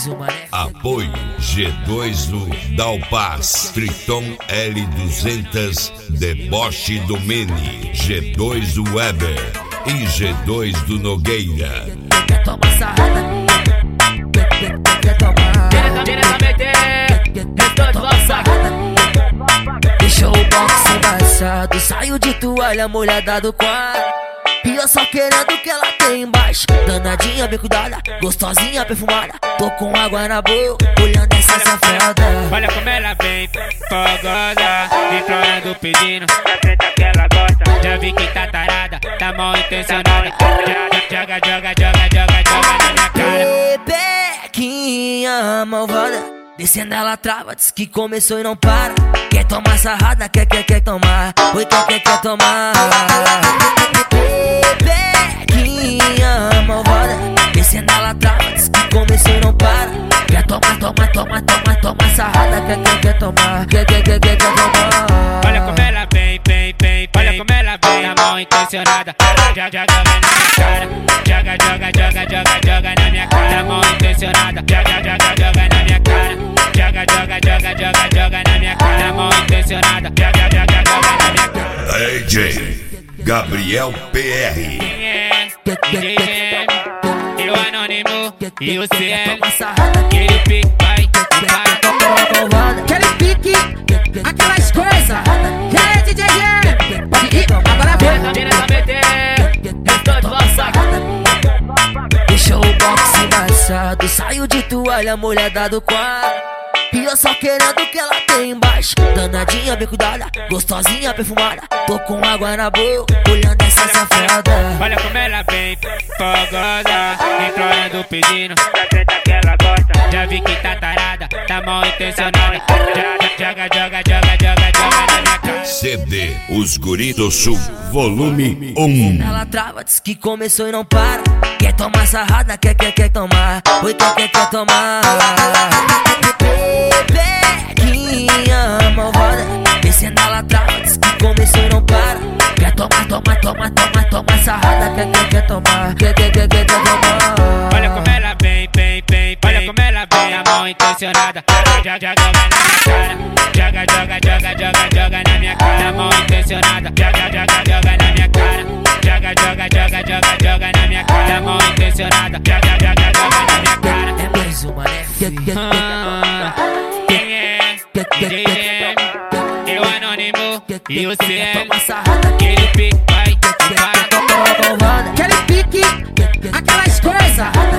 mais uma, né? Apoio G2 do Dalpas, Triton L200, Deboche do Mini, G2 do Weber e G2 do Nogueira. Quer tomar sarrada? Quer tomar? Quer tomar sarrada? Deixou o box embaçado, saiu de toalha molhada do quarto. E eu só querendo que ela tem embaixo. Danadinha, bem cuidada, gostosinha, perfumada. Tô com água na boca, olhando essa safada. Olha como ela vem, fogosa, implorando, pedindo da treta que ela gosta. Já vi que tá tarada, tá mal intencionada. Joga na minha cara. Rebequinha malvada, descendo ela trava, diz que começou e não para. Quer tomar sarrada, quer tomar. Oi, quer tomar. Rebequinha malvada, descendo ela trava, diz que começou e não para. Quer tomar sarrada, quer tomar. Quer tomar. Olha como ela vem, olha como ela vem, a mal intencionada. Joga na minha cara. Joga na minha cara, a mal intencionada. Joga na minha cara. Joga na minha cara, a mal intencionada. Joga na minha cara. DJ Gabriel PR. DJ GM, e o Anônimo, e o CM. Aquele pique vai, aquele pique, aquelas coisas. E aí, DJ GM? Agora deixou o box embaçado, saiu de toalha molhada do quarto. E eu só querendo que ela tem embaixo. Danadinha, bem cuidada, gostosinha, perfumada. Tô com água na boca, olhando essa safada. Olha como ela vem, fogosa, implorando, pedindo da treta que ela gosta. Já vi que tá tarada, tá mal intencionada. Joga na minha cara. CD Os Guri do Sul, volume 1. Ela trava, diz que começou e não para. Quer tomar sarrada, quer tomar. Oi, quer tomar. Rebequinha malvada, descendo ela trava, diz que começou e não para. Quer tomar sarrada, quer tomar. Quer tomar. Olha como ela vem, olha como ela vem, a mal intencionada. Joga na minha cara. Joga na minha cara, a mal intencionada. Joga na minha cara. Joga na minha cara, a mal intencionada. Joga na minha cara. É mais uma, né? Quem é? DJ GM, e o Anônimo, e o CM. Aquele pique vai, aquele pique, aquelas coisas.